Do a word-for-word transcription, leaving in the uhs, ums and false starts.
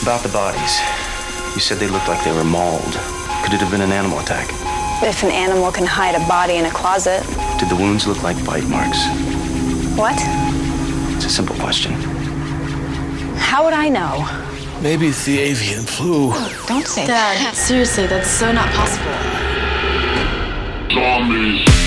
About the bodies. You said they looked like they were mauled. Could it have been an animal attack? If an animal can hide a body in a closet. Did the wounds look like bite marks? What? It's a simple question. How would I know? Maybe it's the avian flu. Don't say Dad, that. seriously, that's so not possible. Zombies.